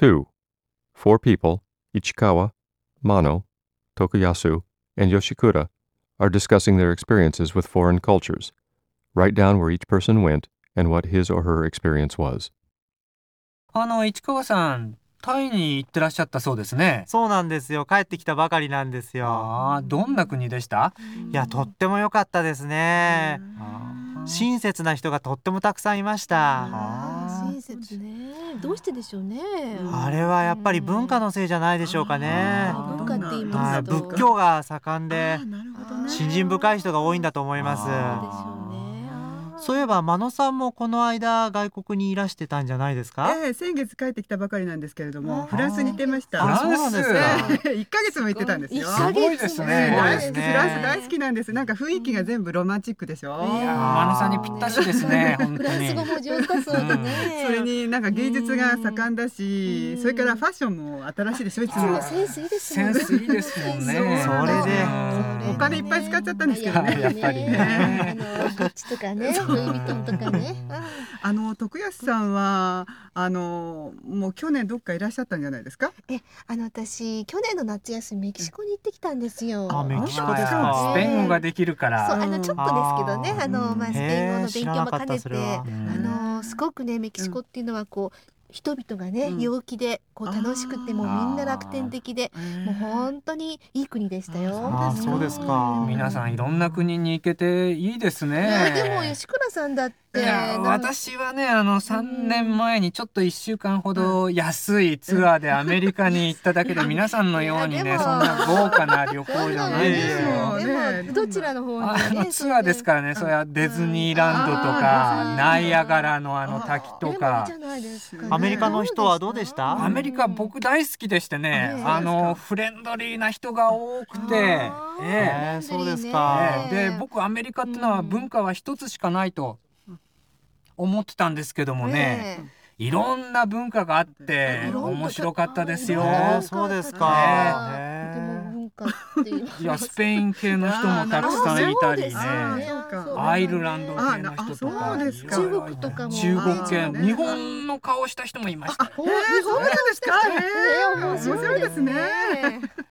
2. Four people, Ichikawa, Mano, Tokuyasu, and Yoshikura, are discussing their experiences with foreign cultures. Write down where each person went and what his or her experience was. 市川さん、タイに行ってらっしゃったそうですね。 そうなんですよ。帰ってきたばかりなんですよ。 どんな国でした？ いや、とっても良かったですね。親切な人がとってもたくさんいました。 親切ね。どうしてでしょうね。 あれはやっぱり文化のせいじゃないでしょうかね。 文化って言いますと、 仏教が盛んで信心深い人が多いんだと思います。 そうでしょうね。 そういえば真野さんもこの間外国にいらしてたんじゃないですか？ 先月帰ってきたばかりなんですけれども、フランスに行ってました。 そうなんですか。 1ヶ月も行ってたんですよ。 すごいですね。 大好き、フランス大好きなんです。なんか雰囲気が全部ロマンチックでしょ。 真野さんにぴったしですね。本当に。 フランス語も上手だそうでね。 それになんか芸術が盛んだし、それからファッションも新しいでしょ。いつもセンスいいですもんね。 センスいいですもんね。 それでお金いっぱい使っちゃったんですけどね。 やっぱりね。 グッチとかね、ルイ・ヴィトンとかね。 徳安さんはもう去年どっかいらっしゃったんじゃないですか？ 私去年の夏休みメキシコに行ってきたんですよ。 メキシコですか。 スペイン語ができるから。 そう、ちょっとですけどね、スペイン語の勉強も兼ねて、すごくね、メキシコっていうのはこう人々がね、陽気でこう楽しくて、もうみんな楽天的で、もう本当にいい国でしたよ。 そうですか。 皆さんいろんな国に行けていいですね。 でも吉倉さんだって、 私はね、3年前にちょっと1週間ほど安いツアーでアメリカに行っただけで、皆さんのようにね、そんな豪華な旅行じゃないですよ。 でもどちらの方にね、 ツアーですからね、それはディズニーランドとかナイアガラの滝とか。 アメリカの人はどうでした？ アメリカ僕大好きでしてね、フレンドリーな人が多くて、 そうですか。 で僕アメリカってのは文化は一つしかないと思ってたんですけどもね、いろんな文化があって面白かったですよ。 そうですか。 でも文化っていう、 いや、スペイン系の人もたくさんいたりね、アイルランド系の人とか、 中国とかも、 中国系、日本の顔した人もいました。 そうなんですか？面白いですね。